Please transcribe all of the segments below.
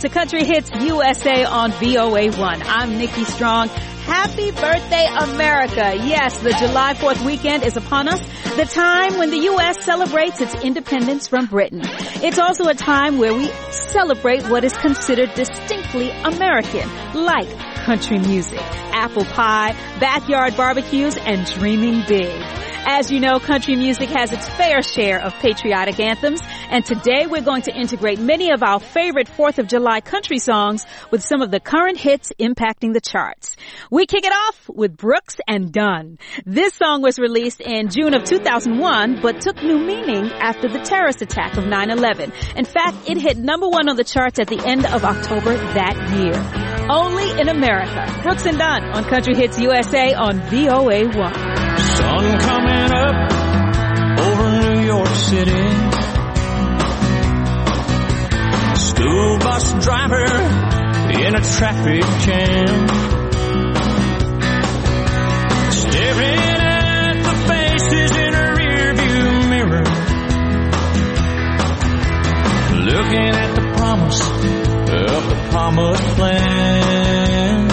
to Country Hits USA on VOA1. I'm Nikki Strong. Happy birthday, America. Yes, the July 4th weekend is upon us, the time when the U.S. celebrates its independence from Britain. It's also a time where we celebrate what is considered distinctly American, like country music, apple pie, backyard barbecues, and dreaming big. As you know, country music has its fair share of patriotic anthems, and today we're going to integrate many of our favorite 4th of July country songs with some of the current hits impacting the charts. We kick it off with Brooks and Dunn. This song was released in June of 2001, but took new meaning after the terrorist attack of 9/11. In fact, it hit number 1 on the charts at the end of October that year. Only in America. Brooks and Dunn on Country Hits USA on VOA1. Sun coming up over New York City. School bus driver in a traffic jam. Staring at the faces in a rearview mirror. Looking at the promise of the promised land.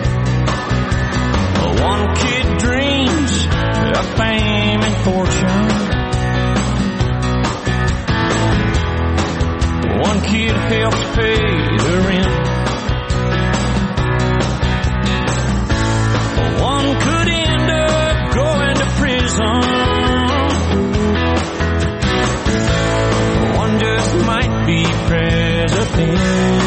One kid dreams of fame and fortune. One kid helps pay the rent. One could end up going to prison. One just might be president.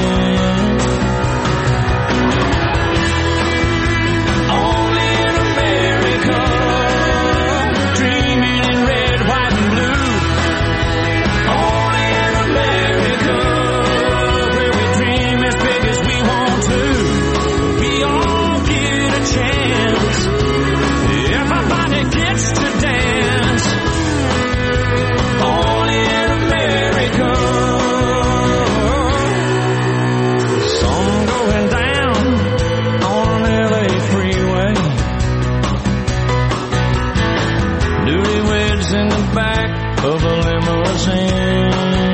Of a limousine.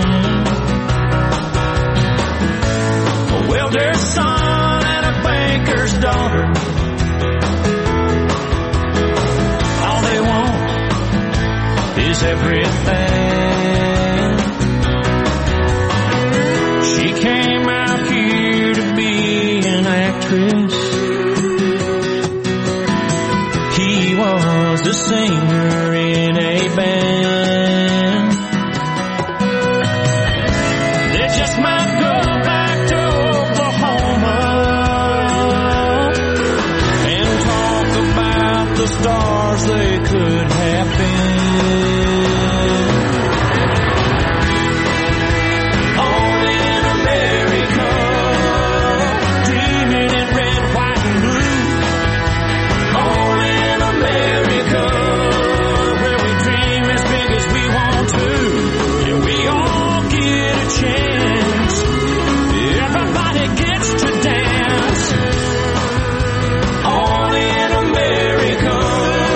A welder's son and a banker's daughter. All they want is everything. She came out here to be an actress. He was a singer in a band. Stars they could have been. Only in America, dreaming in red, white, and blue. Only in America, where we dream as big as we want to. And we all get a chance. Everybody gets to dance. Only in America.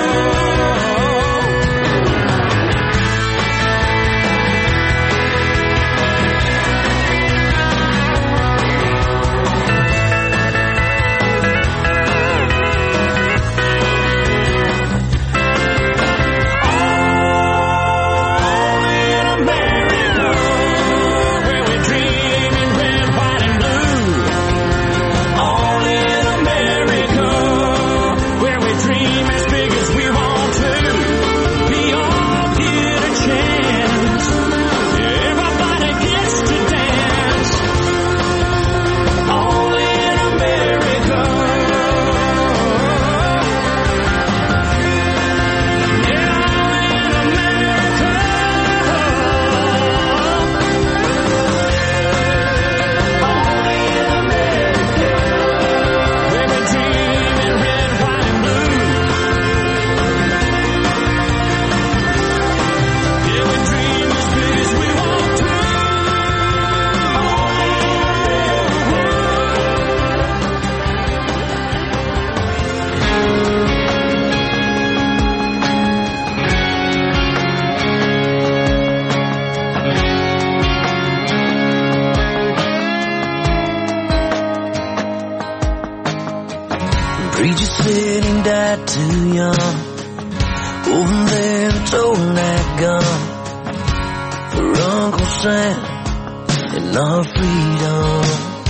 Teacher said he died too young. Over there the toting that gun for Uncle Sam and our freedom.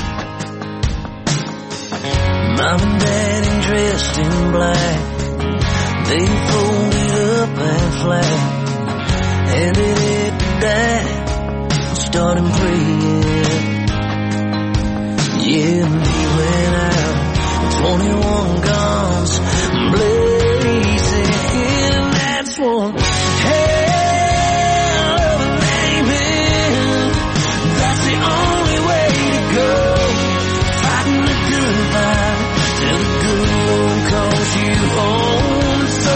Mom and Daddy dressed in black, they folded up and flat, handed it to Dad, started praying. Yeah, and he went out, 21 guns blazing. That's one hell of an amen. That's the only way to go. Fighting the good fight till the good Lord calls you home. So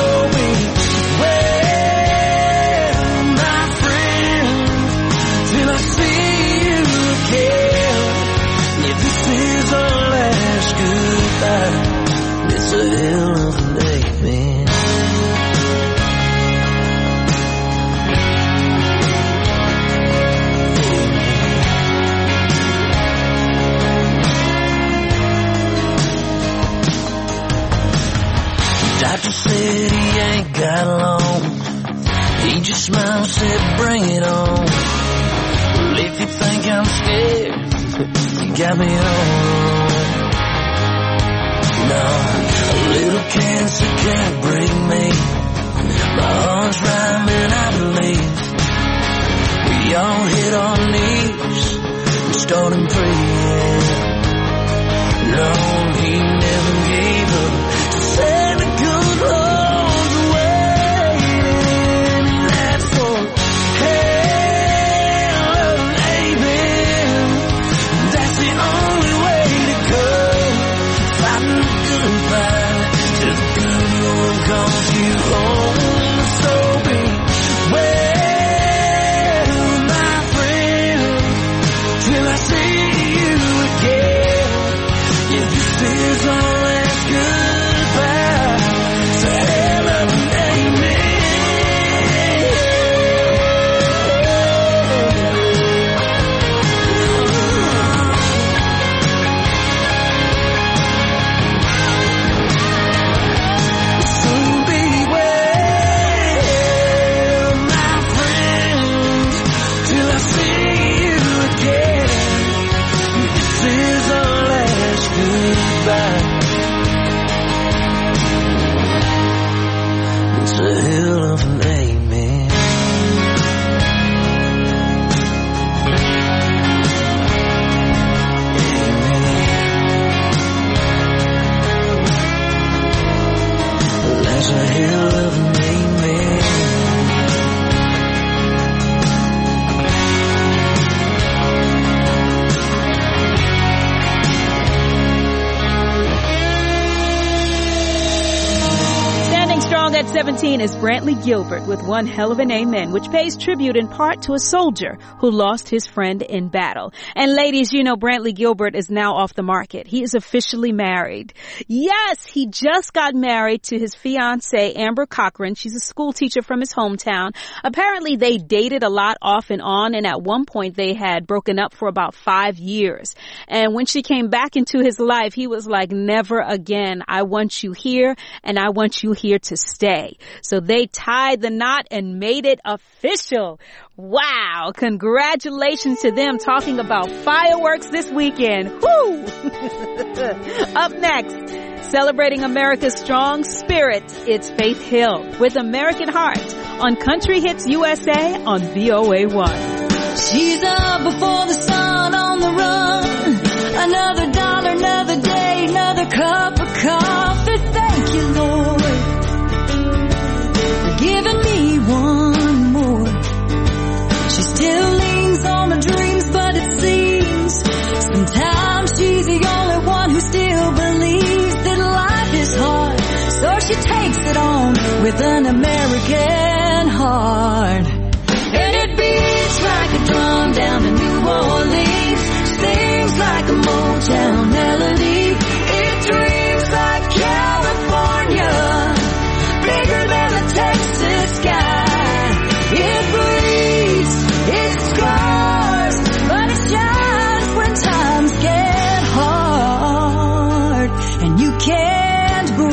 beware, my friend, till I see you again. If this is our last goodbye, it's a hell of an amen. Doctor said he ain't got long. He just smiled, said bring it on. Well, if you think I'm scared, you got me on. No, a little cancer can't break me. My heart's rhyming, I believe. We all hit our knees and started praying. No, he never gave up. Said the good Lord's waiting. That's for hell of an amen. That's the only way to go. Fighting the good fight till the good Lord calls you home. So beware, my friend, till I see you again. If this is our last goodbye, it's a hell of an amen. So beware, my friend, till I see you again. This is our last goodbye. It's a hell of an amen. Amen. That's a hell of an amen. Standing strong at 17 is Brantley Gilbert with One Hell of an Amen, which pays tribute in part to a soldier who lost his friend in battle. And ladies, you know Brantley Gilbert is now off the market. He is officially married. Yes, he just got married to his fiancée, Amber Cochran. She's a school teacher from his hometown. Apparently they dated a lot off and on, and at one point they had broken up for about 5 years. And when she came back into his life, he was like, never again. I want you here, and I want you here to stay. So they tied the knot and made it official. Wow. Congratulations to them, talking about fireworks this weekend. Woo! Up next, celebrating America's strong spirit, it's Faith Hill with American Heart on Country Hits USA on VOA1. She's up before the sun on the run. Another dollar, another day, another cup of coffee. Thank you, Lord, for giving me one more. She still leans on my dreams, but it seems sometimes she's the only one who still believes that life is hard. So she takes it on with an American heart. And it beats like a drum down in New Orleans, sings like a Motown melody. It dreams like California, bigger than the Texas sky. It bleeds, it scars, but it shines when times get hard. And you can't break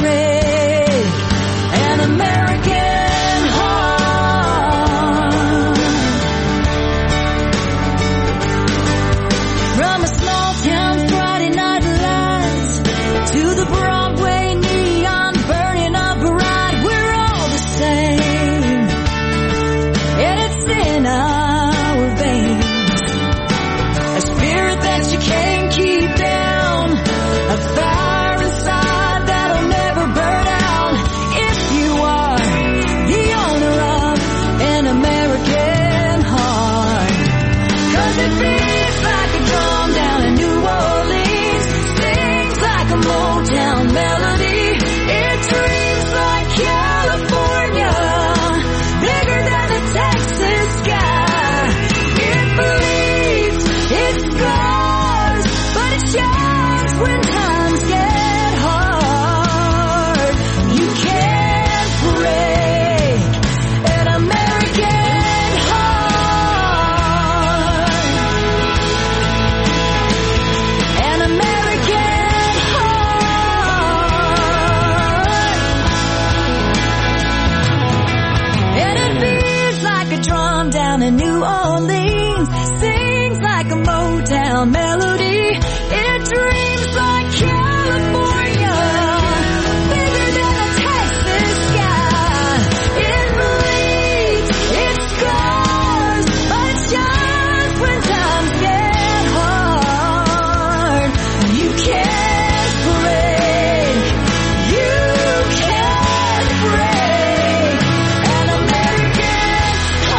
Orleans sings like a Motown melody. It dreams like California, bigger than a Texas sky. It bleeds, it scars, but it shines when times get hard. You can't break, you can't break an American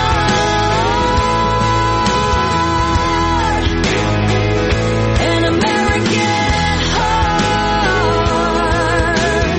heart. An American heart.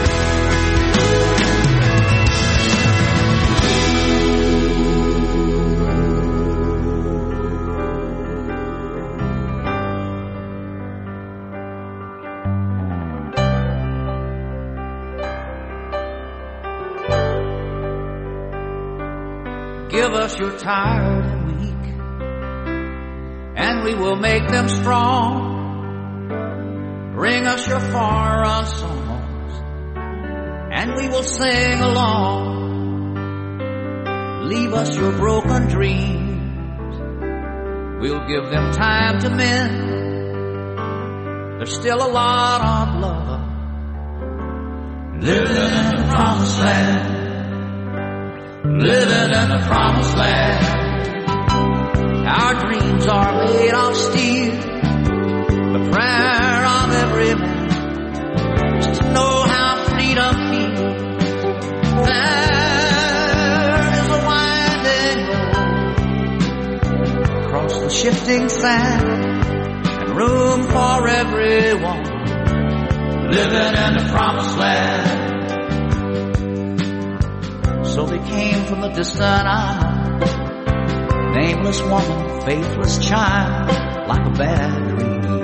Give us your tired and weak, and we will make them strong. Bring us your far-run songs, and we will sing along. Leave us your broken dreams, we'll give them time to mend. There's still a lot of love living in the promised land. Living in the promised land. Our dreams are made of steel. The prayer of every man is to know how freedom feels. There is a winding road across the shifting sand, and room for everyone. Living in the promised land. So they came from the distant isle, nameless woman, faithless child, like a bad dream.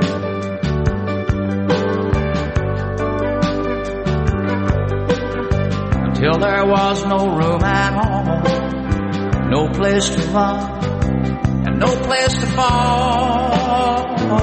Until there was no room at home, no place to run, and no place to fall.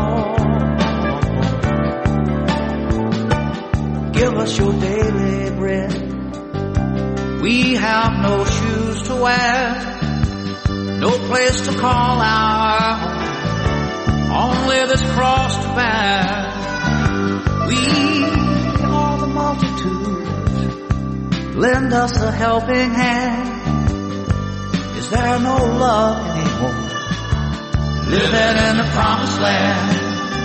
Give us your daily bread. We have no shoes to wear, no place to call our home, only this cross to bear. We are the multitude, lend us a helping hand. Is there no love anymore, living in the promised land?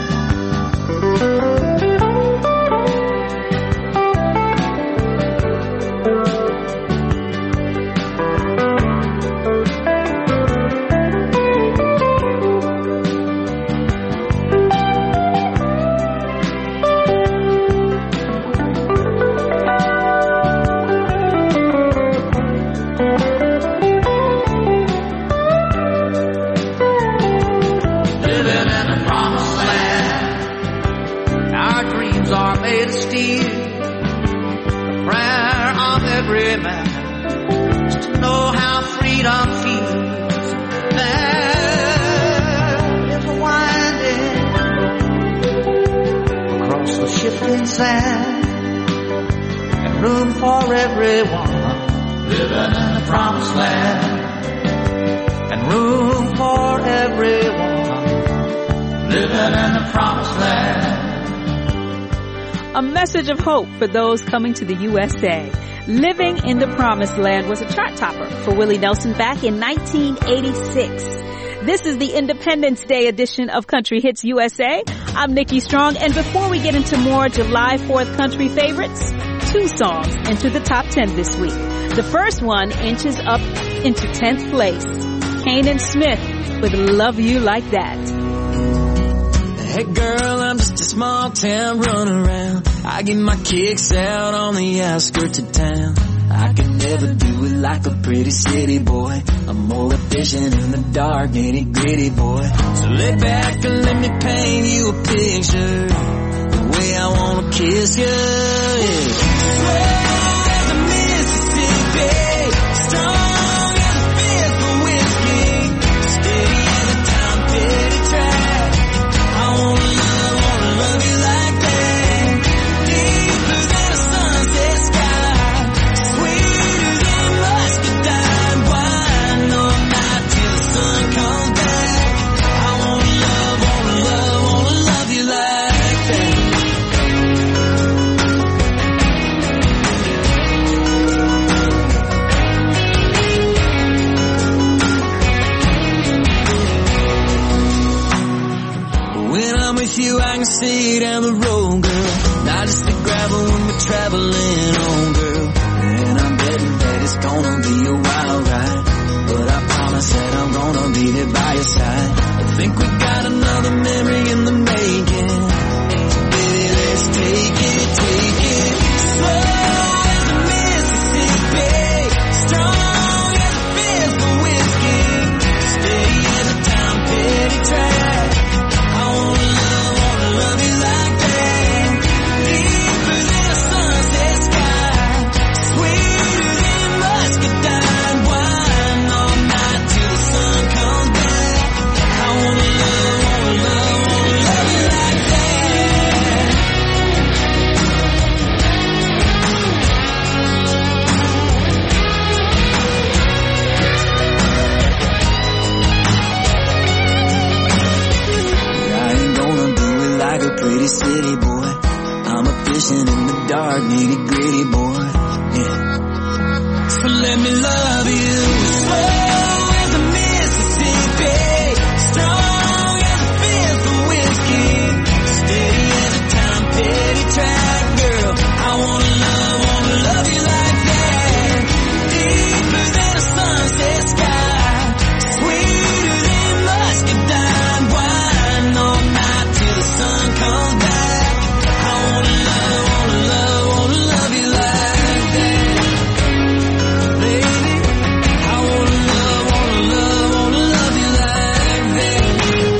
And room for everyone, living in the promised land. And room for everyone, living in the promised land. A message of hope for those coming to the USA. Living in the Promised Land was a chart topper for Willie Nelson back in 1986. This is the Independence Day edition of Country Hits USA. I'm Nikki Strong, and before we get into more July 4th country favorites, 2 songs enter the top 10 this week. The first one inches up into 10th place. Kanan Smith with Love You Like That. Hey girl, I'm just a small town runaround. I get my kicks out on the outskirts of town. I can never do it like a pretty city boy. I'm more efficient in the dark, nitty gritty boy. So lay back and let me paint you a picture, the way I wanna kiss you. Yeah. Slow as the Mississippi, strong as a fist for whiskey, steady as a time petty track. I wanna love you like that. Deeper than a sunset sky, sweeter than muscadine wine. No night till the sun you, I can see down the road, girl. Not just the gravel when we're traveling on, girl. And I'm betting that it's gonna be a wild ride, but I promise that I'm gonna be there by your side. I think we got another memory in the making. Baby, let's take it slow as the Mississippi, strong as a fist for whiskey, steady as a Tom Petty track. I wanna love you like that, deeper than a sunset sky, sweeter than muscadine wine, all night till the sun comes back. I wanna love you like that. I ain't gonna do it like a pretty city boy. I'm a fishing in the dark, nitty gritty boy. Yeah. So let me love you slow as the Mississippi, strong as a fist for whiskey, steady as a Tom Petty track, girl. I wanna love you like that, deeper than a sunset sky, sweeter than muscadine wine, all night till the sun comes back. I wanna love you like that, baby. I wanna love you like that.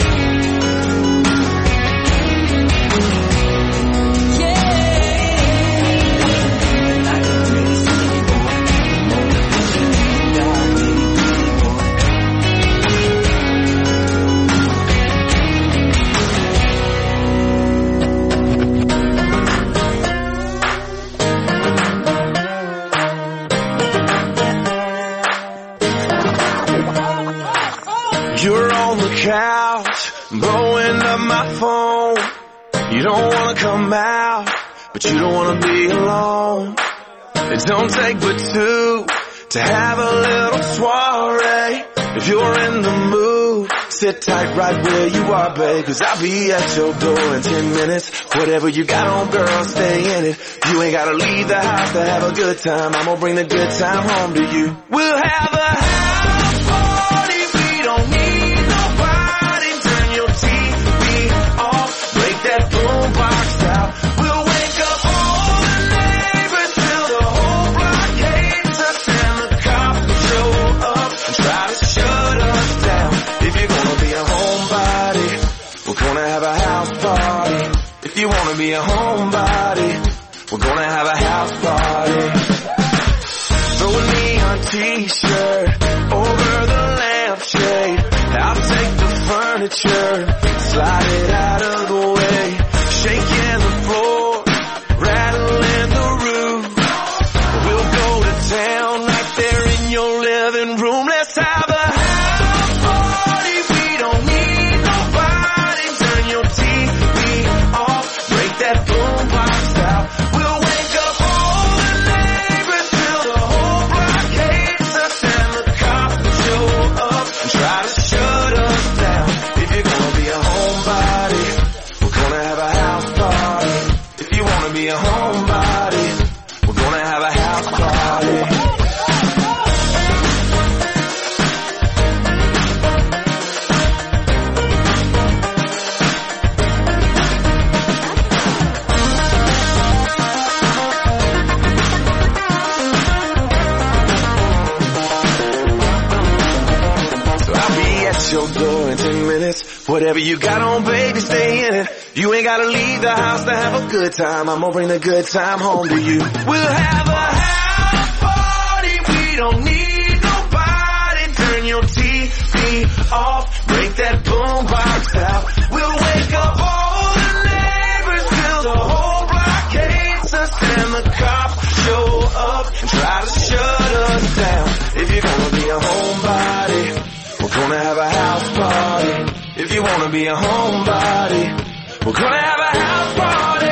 Yeah. Like a pretty city boy, more fishing in the dark, nitty gritty boy. You're on the couch, blowing up my phone. You don't wanna come out, but you don't wanna be alone. It don't take but two to have a little soiree. If you're in the mood, sit tight right where you are, babe, 'cause I'll be at your door in 10 minutes. Whatever you got on, girl, stay in it. You ain't gotta leave the house to have a good time. I'm gonna bring the good time home to you. We'll have a house party. We don't need nobody. Turn your TV off. Break that boombox out. We'll wake up all the neighbors till the whole block hates us, and the cops will show up and try to shut us down. If you're gonna be a homebody, we're gonna have a house party. If you wanna be a homebody, we're gonna have a house party. Throw a neon t-shirt over the lampshade. I'll take the furniture, slide it out of the way. Shaking the floor, rattling the roof. We'll go to town right there in your living room. Let's have a house party. We don't need nobody. Turn your TV off. Break that boombox out. We'll wake up all the neighbors till the whole block hates us, and the cops will show up and try to shut us down. If you're gonna be a homebody, we're gonna have a house party. If you wanna be a homebody, we're gonna have a house party. So I'll be at your door in 10 minutes. Whatever you got on, baby, stay in it. You ain't gotta leave the house to have a good time. I'm gonna bring the good time home to you. We'll have a house party. We don't need nobody. Turn your TV off. Break that boombox out. We'll wake up all the neighbors till the whole block hates us, and the cops show up and try to shut us down. If you're gonna be a homebody, we're gonna have a house party. If you wanna be a homebody, we're gonna have a house party.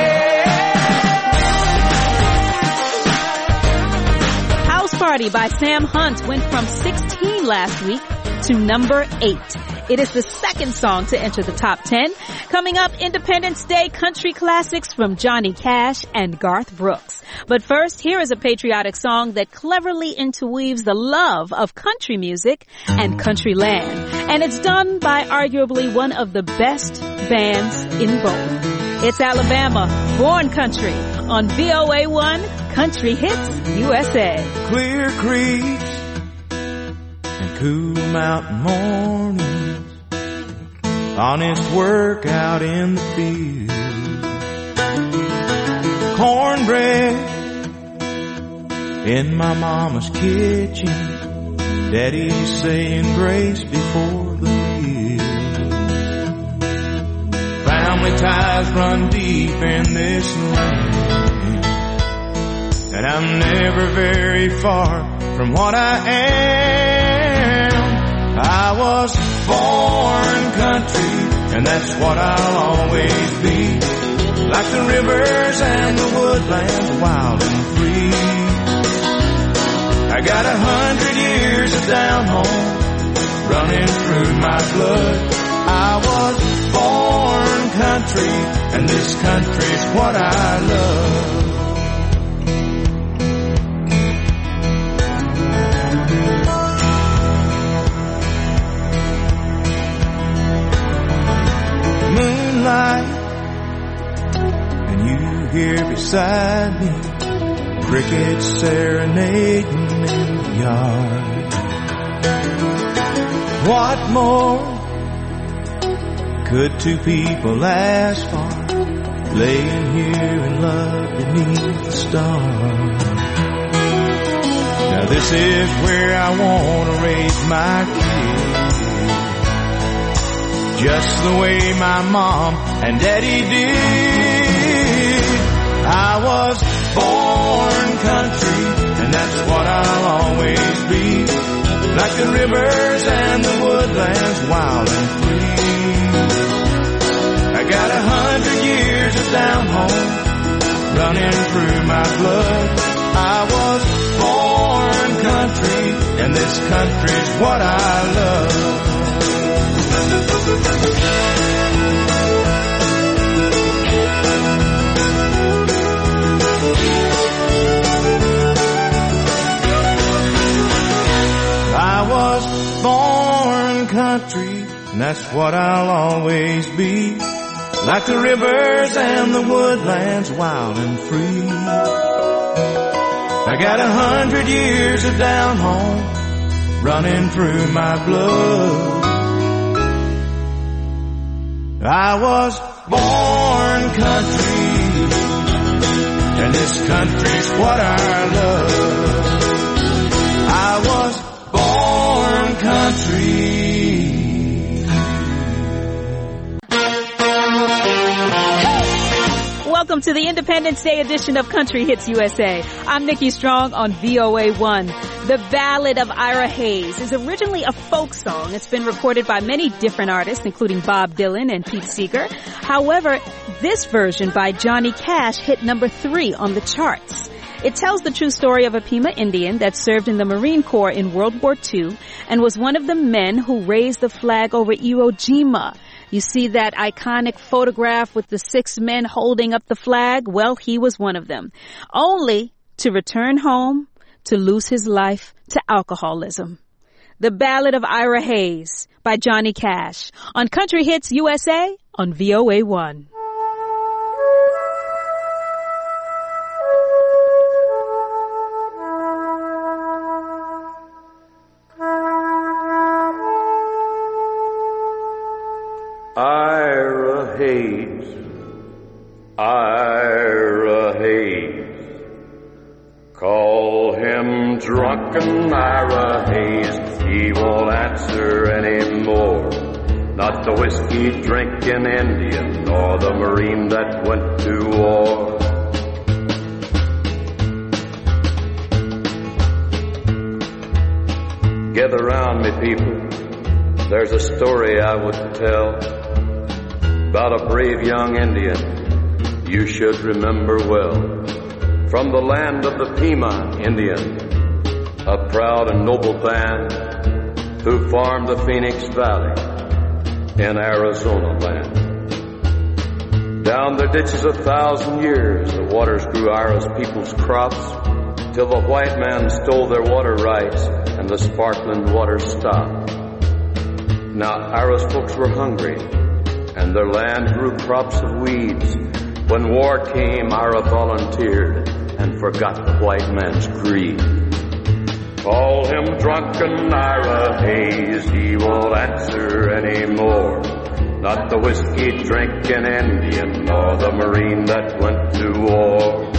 House Party by Sam Hunt went from 16 last week to number 8. It is the second song to enter the top 10. Coming up, Independence Day country classics from Johnny Cash and Garth Brooks. But first, here is a patriotic song that cleverly interweaves the love of country music and country land. And it's done by arguably one of the best bands in both. It's Alabama, Born Country, on VOA1 Country Hits USA. Clear creeks and cool mountain mornings, honest work out in the field, cornbread in my mama's kitchen, daddy's saying grace before the meal. Family ties run deep in this land, and I'm never very far from what I am. I was born country, and that's what I'll always be. Like the rivers and the woodlands, wild and free. I got 100 years of down home running through my blood. I was born country, and this country's what I love. Moonlight, and you here beside me, crickets serenading in the yard. What more could two people ask for, laying here in love beneath the stars? Now this is where I want to raise my kids, just the way my mom and daddy did. I was born country, and that's what I'll always be. Like the rivers and the woodlands, wild and free. I got 100 years of down home running through my blood. I was born country, and this country's what I love. I was born country, and that's what I'll always be. Like the rivers and the woodlands, wild and free. I got 100 years of down home running through my blood. I was born country, and this country's what I love. I was born country. Welcome to the Independence Day edition of Country Hits USA. I'm Nikki Strong on VOA1. The Ballad of Ira Hayes is originally a folk song. It's been recorded by many different artists, including Bob Dylan and Pete Seeger. However, this version by Johnny Cash hit number 3 on the charts. It tells the true story of a Pima Indian that served in the Marine Corps in World War II and was one of the men who raised the flag over Iwo Jima. You see that iconic photograph with the 6 men holding up the flag? Well, he was one of them. Only to return home to lose his life to alcoholism. The Ballad of Ira Hayes by Johnny Cash on Country Hits USA on VOA1. Ira Hayes, Ira Hayes, call him drunken Ira Hayes, he won't answer anymore. Not the whiskey drinking Indian, nor the Marine that went to war. Gather round me, people, there's a story I would tell about a brave young Indian you should remember well. From the land of the Pima Indian, a proud and noble band who farmed the Phoenix Valley in Arizona land. Down their ditches 1,000 years, the waters grew Ira's people's crops, till the white man stole their water rights and the sparkling water stopped. Now Ira's folks were hungry, and their land grew crops of weeds. When war came, Ira volunteered and forgot the white man's greed. Call him drunken Ira Hayes, he won't answer anymore. Not the whiskey-drinking Indian, nor the Marine that went to war.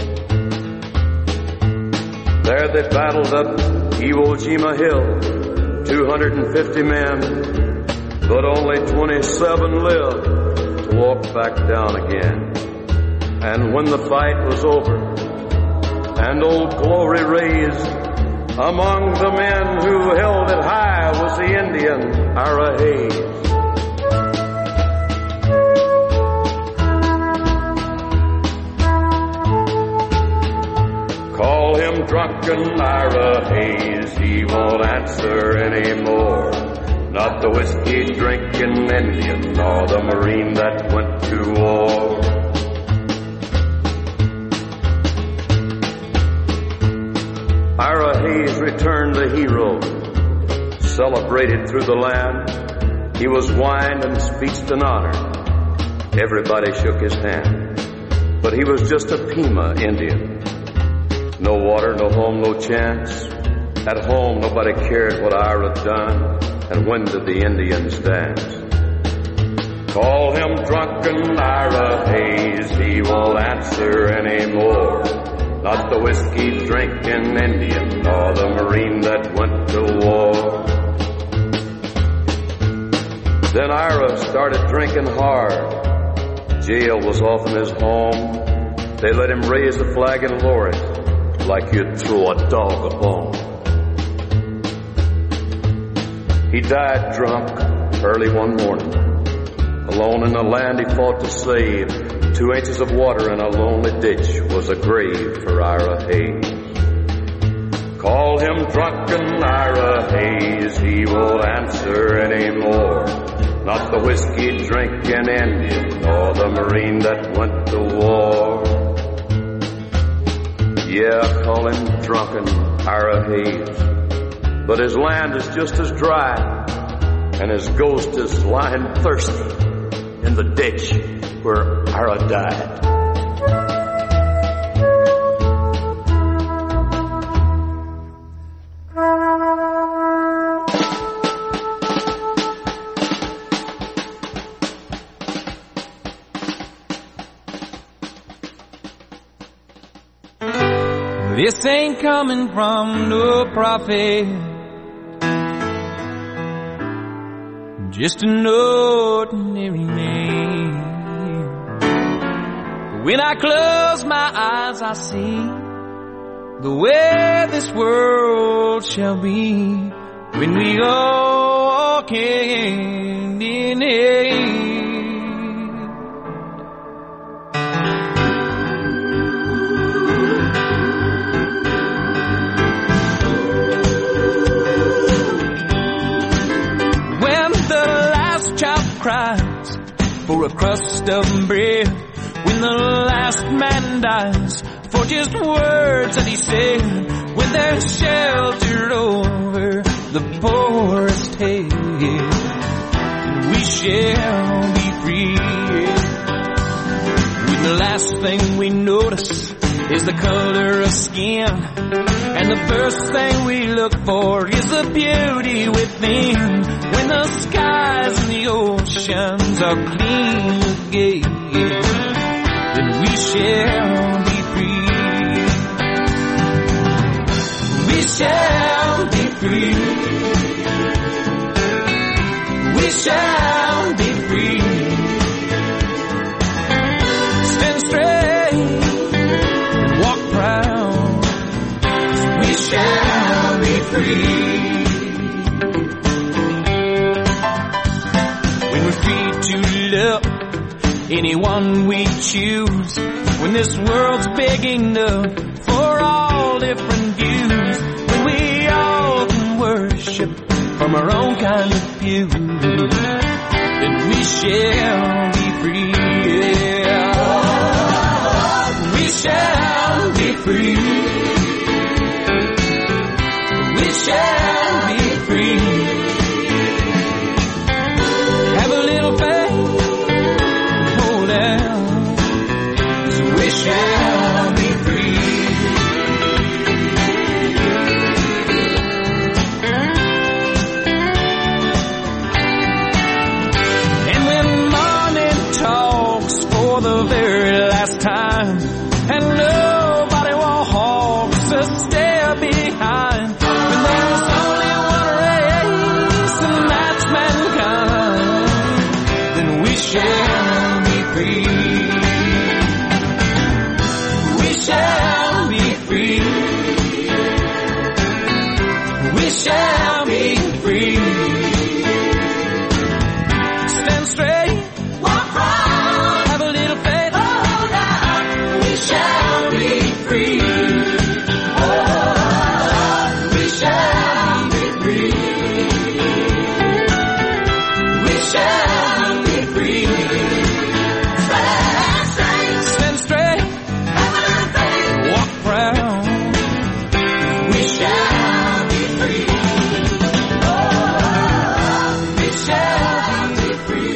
There they battled up Iwo Jima Hill, 250 men, but only 27 lived to walk back down again. And when the fight was over, and Old Glory raised, among the men who held it high was the Indian Ira Hayes. Call him drunken Ira Hayes, he won't answer anymore. Not the whiskey-drinking Indian, nor the Marine that went to war. Ira Hayes returned a hero, celebrated through the land. He was wined and speeched and honored. Everybody shook his hand. But he was just a Pima Indian. No water, no home, no chance. At home, nobody cared what Ira done, and when did the Indians dance. Call him drunken Ira Hayes, he won't answer anymore. Not the whiskey-drinking Indian, nor the Marine that went to war. Then Ira started drinking hard. Jail was often his home. They let him raise the flag and lower it, like you'd throw a dog a bone. He died drunk early one morning. Alone in the land he fought to save, 2 inches of water in a lonely ditch was a grave for Ira Hayes. Call him drunken Ira Hayes, he won't answer anymore. Not the whiskey-drinking Indian, nor the Marine that went to war. Yeah, call him drunken Ira Hayes, but his land is just as dry, and his ghost is lying thirsty in the ditch where Ira died. This ain't coming from no prophet, just an ordinary man. When I close my eyes, I see the way this world shall be when we all walk hand in hand. Cries for a crust of bread, when the last man dies for just words that he said, when they're sheltered over the poorest head, we shall be free. When the last thing we notice is the color of skin, and the first thing we look for is the beauty within. When the skies and the oceans are clean again, then we shall be free. We shall be free. We shall be free. Stand straight and walk proud. We shall be free. Anyone we choose, when this world's big enough for all different views, when we all can worship for from our own kind of pew, then we shall be free. Yeah. We shall be free. We shall be free. Have a little faith, hold out, so we shall be free. And when morning talks for the very last time, and nobody walks a step behind, when there's only one race, and that's mankind, then we shall be free. We shall be free. We shall be free. Stand straight, walk right, have a little faith, hold out. We shall be free. Oh, we shall be free. We shall be free. Stand straight, have a little faith, walk proud. We shall be free. Oh, we shall be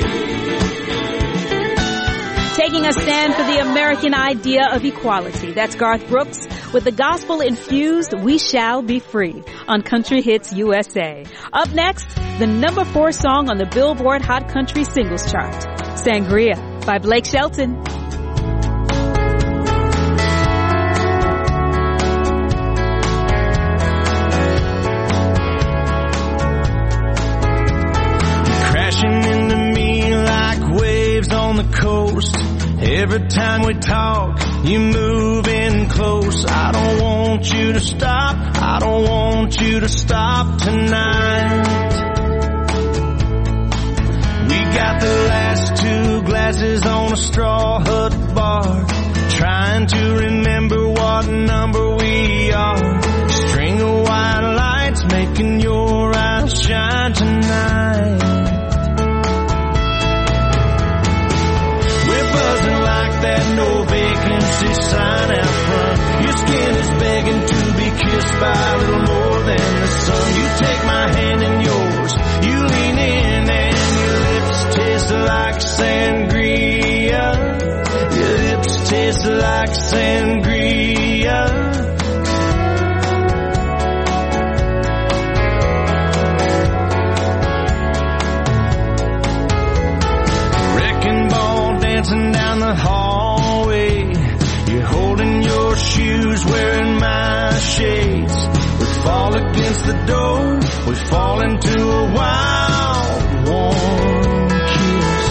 free. Taking a stand for the American idea of equality. That's Garth Brooks with the gospel-infused We Shall Be Free on Country Hits USA. Up next, the number 4 song on the Billboard Hot Country Singles Chart, Sangria by Blake Shelton. Crashing into me like waves on the coast. Every time we talk, you move in close. I don't want you to stop. I don't want you to stop tonight. We got the last 2 glasses on a straw hut bar, trying to remember what number we are. String of white lights making your eyes shine tonight. We're buzzing like that no vacancy sign out front. Your skin is begging to be kissed by a little more than the sun. You take my hand in yours, you lean in, and your lips taste like sangria. Your lips taste like sangria. Wrecking ball dancing down the hallway. You're holding your shoes, wearing my shades. We fall against the door, we fall into a wild, warm kiss.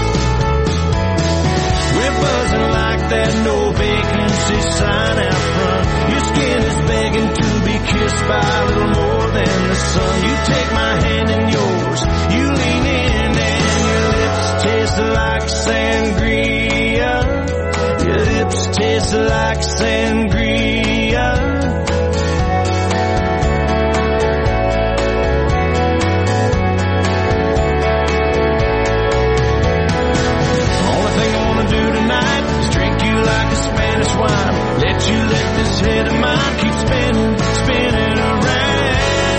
We're buzzing like that no vacancy sign out front. Your skin is begging to be kissed by a little more than the sun. You take my hand in yours, you lean in, and your lips taste like sangria. Your lips taste like sangria. Only thing I wanna do tonight is drink you like a Spanish wine. Let you let this head of mine keep spinning, spinning around.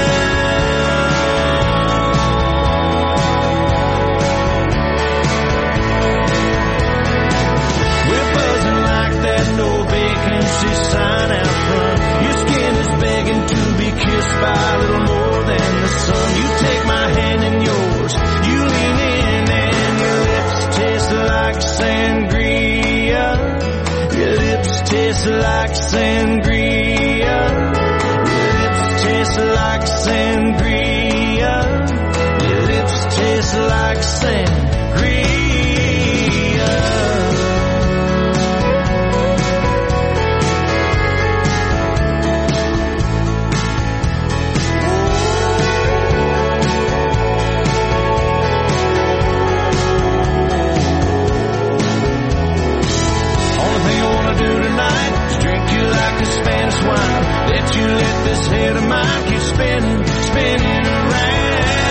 We're buzzing like that no vacancy sign out front. Your skin is begging to be kissed by a little more than the sun. You take my hand in yours, you lean in, and your lips taste like sangria. Your lips taste like sangria. Your lips taste like sangria. Your lips taste like sangria. Spanish wine. Let you let this head of mine keep spinning, spinning around.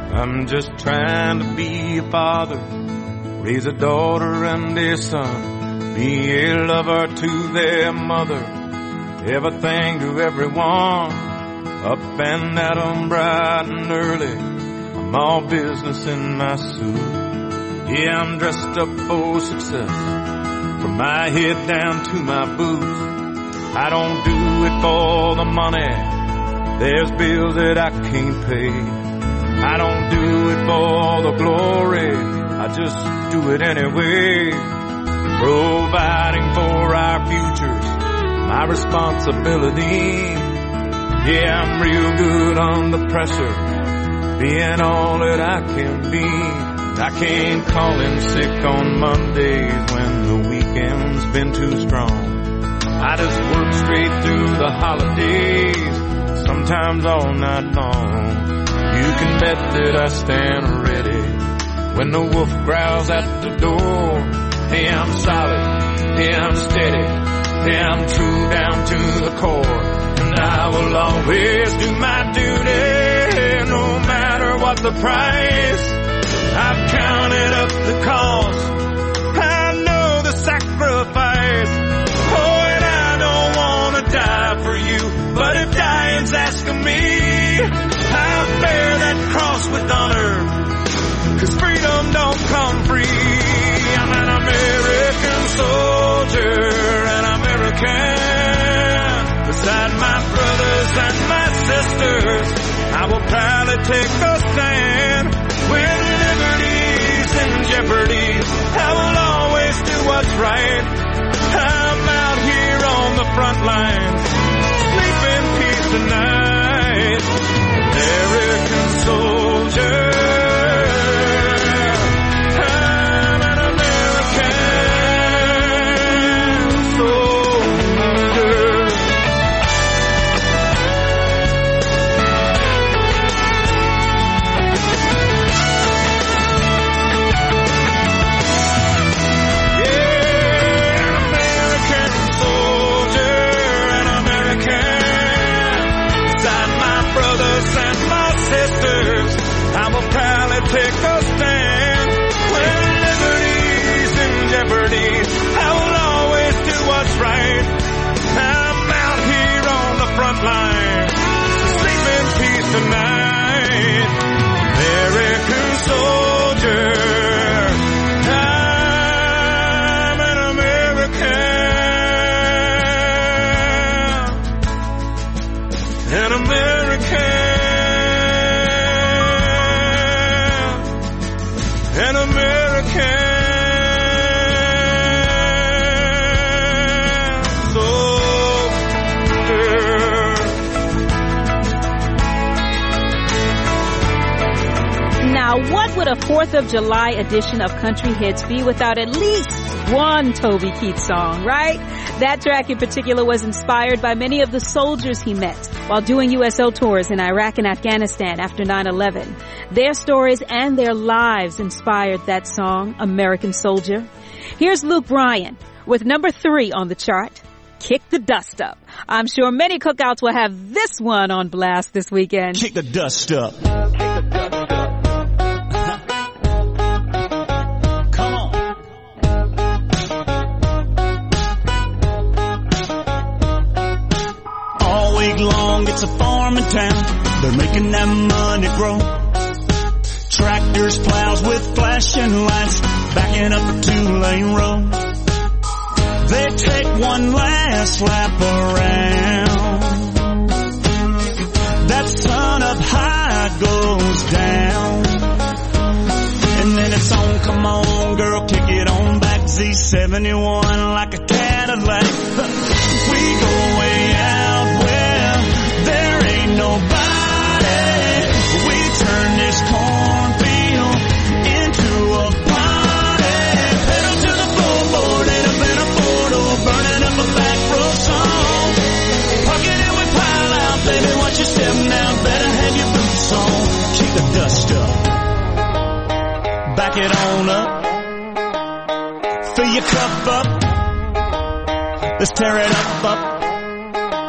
I'm just trying to be a father, raise a daughter and a son, be a lover to their mother, everything to everyone, up and at 'em bright and early. I'm all business in my suit. Yeah, I'm dressed up for success, from my head down to my boots. I don't do it for the money, there's bills that I can't pay. I don't do it for the glory, I just do it anyway. Providing for our futures, my responsibility. Yeah, I'm real good under pressure, being all that I can be. I can't call in sick on Mondays when the weekend's been too strong. I just work straight through the holidays, sometimes all night long. You can bet that I stand ready when the wolf growls at the door. Hey, I'm solid, hey, I'm steady, hey, I'm true down to the core. And I will always do my duty, no matter what the price. I've counted up the cost, I know the sacrifice. Oh, and I don't want to die for you, but if dying's asking me, I'll bear that cross with honor, 'cause freedom don't come free. I'm an American soldier, an American. Beside my brothers and my sisters, I will proudly take a stand. When liberty's in jeopardy, I will always do what's right. I'm out here on the front lines, sleep in peace tonight. American soldier, I'm an American soldier. I will proudly take a stand. When liberty's in jeopardy, I will always do what's right. I'm out here on the front line, sleep in peace tonight. American soldier, I'm an American, an American. An American soldier. Now, what would a 4th of July edition of Country Hits be without at least one Toby Keith song, right? That track in particular was inspired by many of the soldiers he met while doing USO tours in Iraq and Afghanistan after 9/11. Their stories and their lives inspired that song, American Soldier. Here's Luke Bryan with number 3 on the chart, Kick the Dust Up. I'm sure many cookouts will have this one on blast this weekend. Kick the dust up. Come on. All week long it's a farm in town, they're making that money grow. Tractors, plows with flashing lights, backing up a 2-lane road. They take one last lap around. That sun up high goes down. And then it's on, come on girl, kick it on back. Z71 like a Cadillac. We go way out where there ain't nobody. We turn this cornfield into a party. Pedal to the floorboard, ain't a better photo, burning up a back row song. Parking it with pile out, baby, watch your step now, better have your boots on. Kick the dust up, back it on up, fill your cup up, let's tear it up,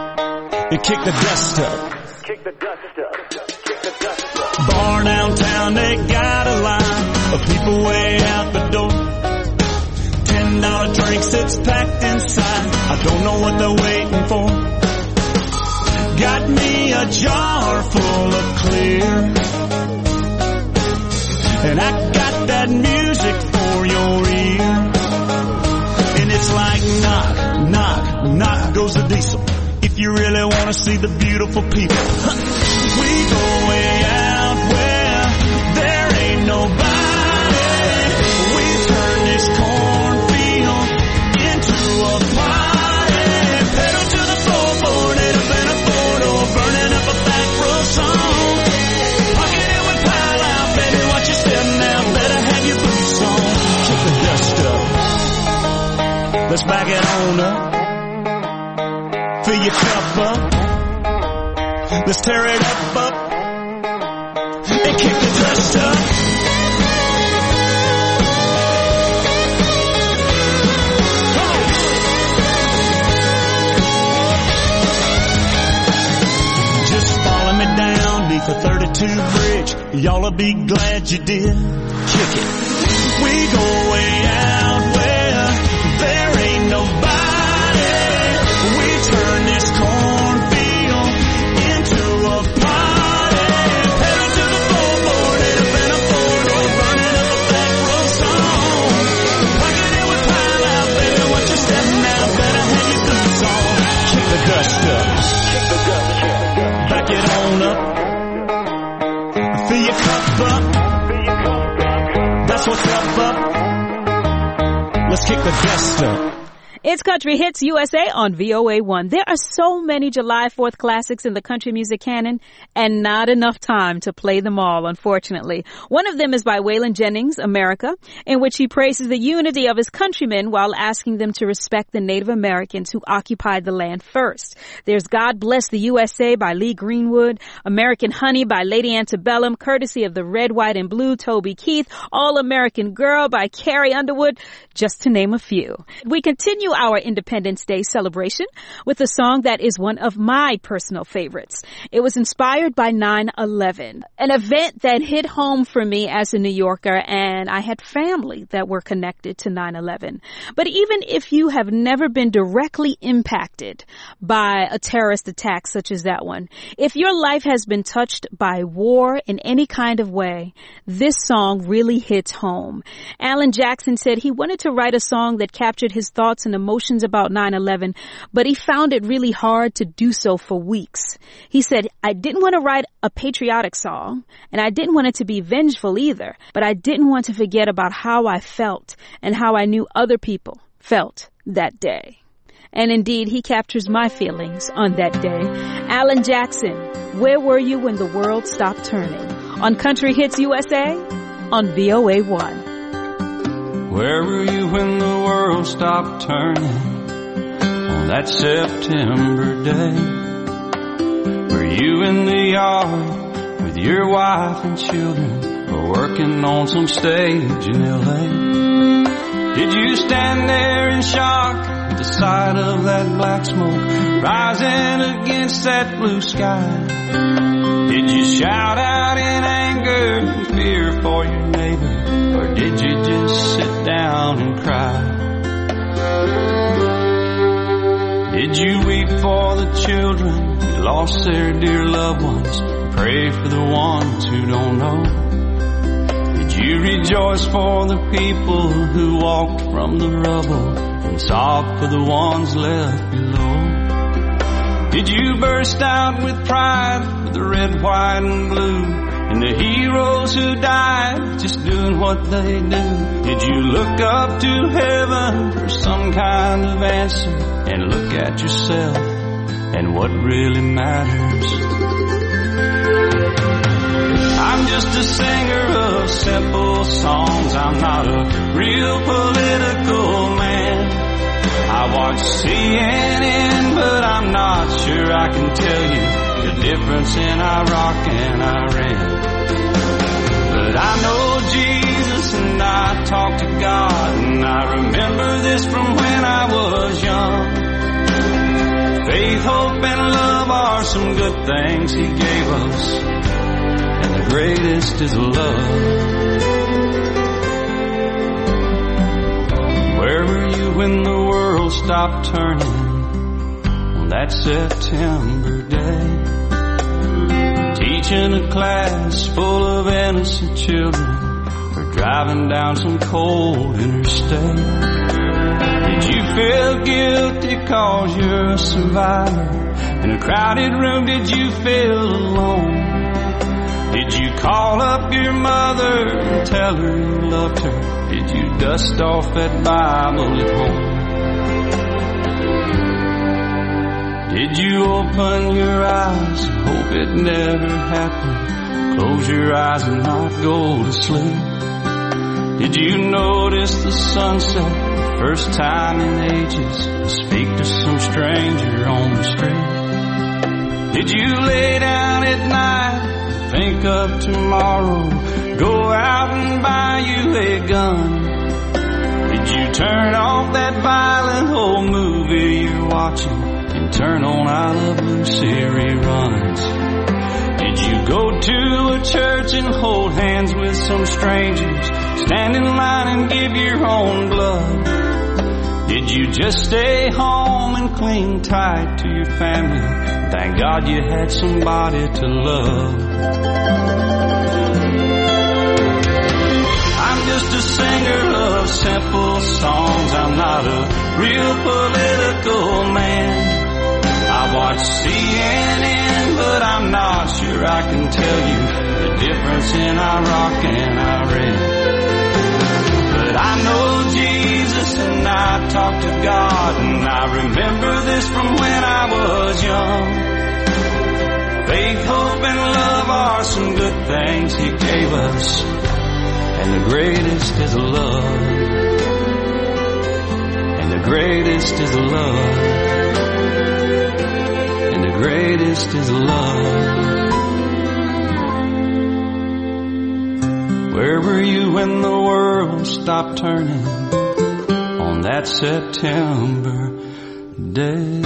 and kick the dust up. Kick the dust up. Bar downtown of people way out the door. $10 drinks, it's packed inside. I don't know what they're waiting for. Got me a jar full of clear, and I got that music for your ear. And it's like knock, knock, knock goes the diesel. If you really want to see the beautiful people, we go way out where there ain't nobody. We turn this cornfield into a party. Pedal to the floor, nail up in a photo, burning up a back row song. Pocket it with pile out, baby, watch your step now. Better have your boots on. Kick the dust up. Let's back it on up. Fill your cup up. Let's tear it up, and kick the dust up. Just follow me down beneath the 32 bridge. Y'all'll be glad you did. Kick it. We go way out where there ain't nobody. We turn this cornfield into a party. Pedal to the floor, nail up in a photo, burning up a back row song. Pocket it with pile out, baby, watch your step now. Better have your boots on. Kick the dust up. Back it on up. Fill your cup up. That's what's up. Let's kick the dust up. It's Country Hits USA on VOA1. There are so many July 4th classics in the country music canon and not enough time to play them all, unfortunately. One of them is by Waylon Jennings, America, in which he praises the unity of his countrymen while asking them to respect the Native Americans who occupied the land first. There's God Bless the USA by Lee Greenwood, American Honey by Lady Antebellum, courtesy of the Red, White, and Blue, Toby Keith, All American Girl by Carrie Underwood, just to name a few. We continue our Independence Day celebration with a song that is one of my personal favorites. It was inspired by 9/11, an event that hit home for me as a New Yorker, and I had family that were connected to 9/11. But even if you have never been directly impacted by a terrorist attack such as that one, if your life has been touched by war in any kind of way, this song really hits home. Alan Jackson said he wanted to write a song that captured his thoughts and emotions about 9/11, but he found it really hard to do so for weeks. He said, I didn't want to write a patriotic song, and I didn't want it to be vengeful either, but I didn't want to forget about how I felt and how I knew other people felt that day. And indeed, he captures my feelings on that day. Alan Jackson, where were you when the world stopped turning? On Country Hits USA on VOA1. Where were you when the world stopped turning on that September day? Were you in the yard with your wife and children, or working on some stage in L.A.? Did you stand there in shock at the sight of that black smoke rising against that blue sky? Did you shout out in anger and fear for your neighbor? Or did you just sit down and cry? Did you weep for the children who lost their dear loved ones? Pray for the ones who don't know? Did you rejoice for the people who walked from the rubble and sobbed for the ones left below? Did you burst out with pride for the red, white, and blue, and the heroes who died just doing what they do? Did you look up to heaven for some kind of answer and look at yourself and what really matters? I'm just a singer of simple songs. I'm not a real political man. I watch CNN, but I'm not sure I can tell you the difference in Iraq and Iran. But I know Jesus and I talk to God, and I remember this from when I was young. Faith, hope, and love are some good things He gave us, and the greatest is love. when the world stopped turning on that September day? Teaching a class full of innocent children, or driving down some cold interstate? Did you feel guilty 'cause you're a survivor? In a crowded room, did you feel alone? Did you call up your mother and tell her you loved her? Did you dust off that Bible at home? Did you open your eyes and hope it never happened? Close your eyes and not go to sleep? Did you notice the sunset the first time in ages and speak to some stranger on the street? Did you lay down at night and think of tomorrow? Go out and buy you a gun? Did you turn off that violent old movie you're watching and turn on I Love Lucy reruns? Did you go to a church and hold hands with some strangers, stand in line and give your own blood? Did you just stay home and cling tight to your family? Thank God you had somebody to love. I'm just a singer of simple songs. I'm not a real political man. I watch CNN, but I'm not sure I can tell you the difference in Iraq and Iran. But I know Jesus and I talk to God, and I remember this from when I was young. Faith, hope, and love are some good things He gave us, and the greatest is love. And the greatest is love. And the greatest is love. Where were you when the world stopped turning on that September day?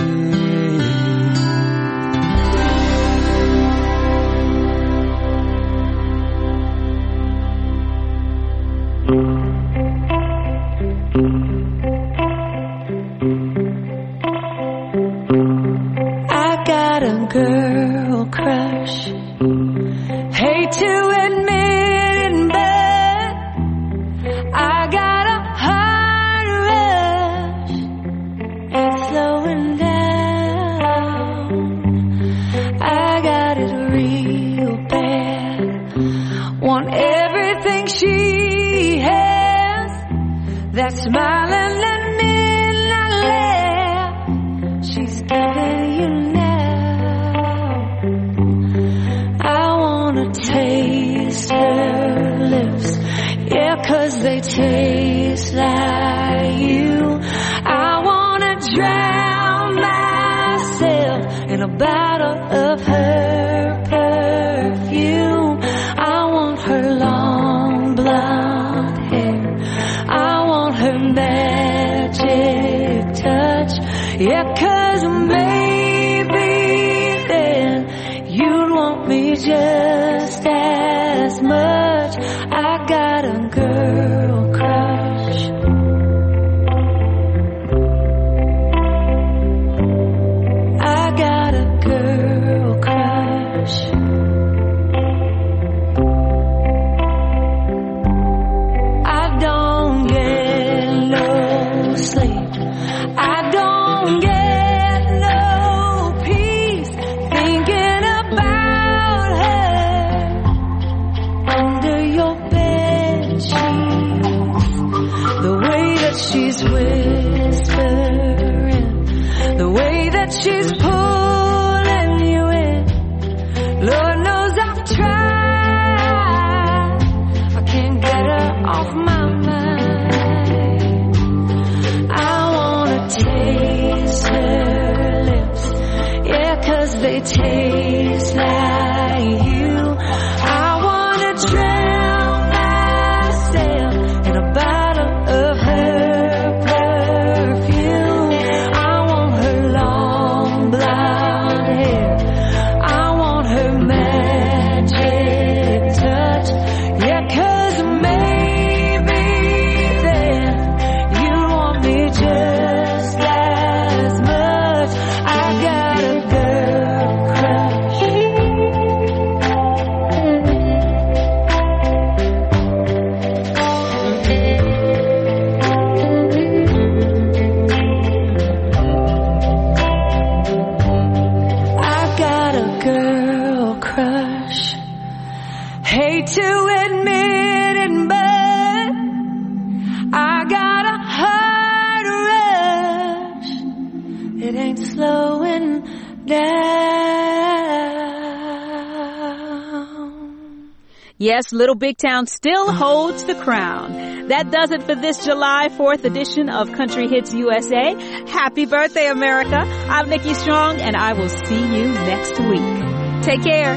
Girl crush, hate to admit it, but I got a heart rush, it's slowing down. I got it real bad, want everything she has, that smiling and midnight laugh she's giving you now. Taste her lips, yeah, 'cause they taste like you. I wanna drown myself in a bottle of her perfume. I want her long blonde hair, I want her magic touch, yeah, 'cause maybe then you'd want me just as much. I got a girl crush. I got a girl crush. I don't get no sleep, I don't get no peace thinking about her under your bed sheets. The way that she's whispering, the way that she's pulling you in, Lord knows I've tried, I can't get her off my mind. I wanna taste her lips, yeah, 'cause they taste like you. I wanna drown myself in a bottle of her perfume. I want her long blonde hair, I want her magic touch, yeah, 'cause maybe then you want me just Yes, Little Big Town still holds the crown. That does it for this July 4th edition of Country Hits USA. Happy birthday, America. I'm Nikki Strong, and I will see you next week. Take care.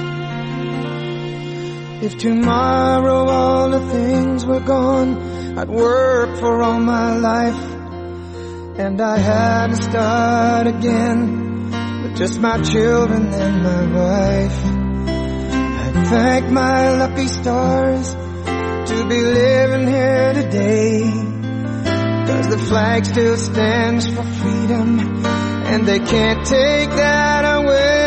If tomorrow all the things were gone, I'd work for all my life, and I had to start again with just my children and my wife. I'd thank my lucky stars to be living here today, 'cause the flag still stands for freedom, and they can't take that away.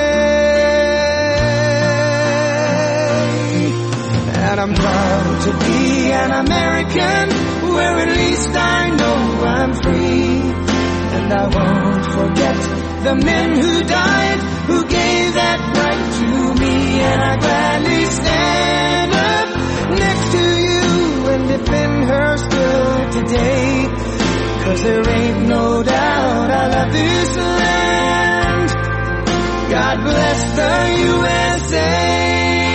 And I'm proud to be an American, where at least I know I'm free. And I won't forget the men who died, who gave that right to me. And I gladly stand up next to you and defend her still today, 'cause there ain't no doubt I love this land. God bless the USA.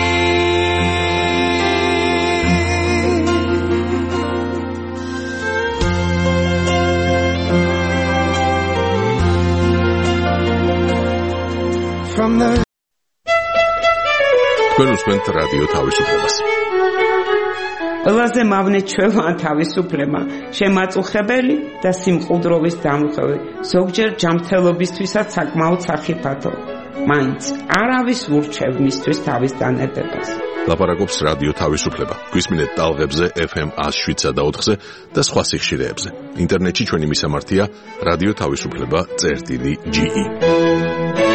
თქვენ უსმენთ რადიო თავისუფლებას. ყველაზე მავნე ჩვევა თავისუფლება, შემაწუხებელი და სიმყუდროვის დამხევი, ზოგჯერ ჯანმრთელობისთვისაც საკმაოდ სახიფათო. მაინც არავის ურჩევ მისთვის თავის დანებებას. ლაპარაკობს რადიო თავისუფლება. გვისმინეთ ტალღებზე FM 107 და 4-ზე და სხვა სიხშირეებზე. ინტერნეტში ჩვენი მისამართია რადიო თავისუფლება.ge.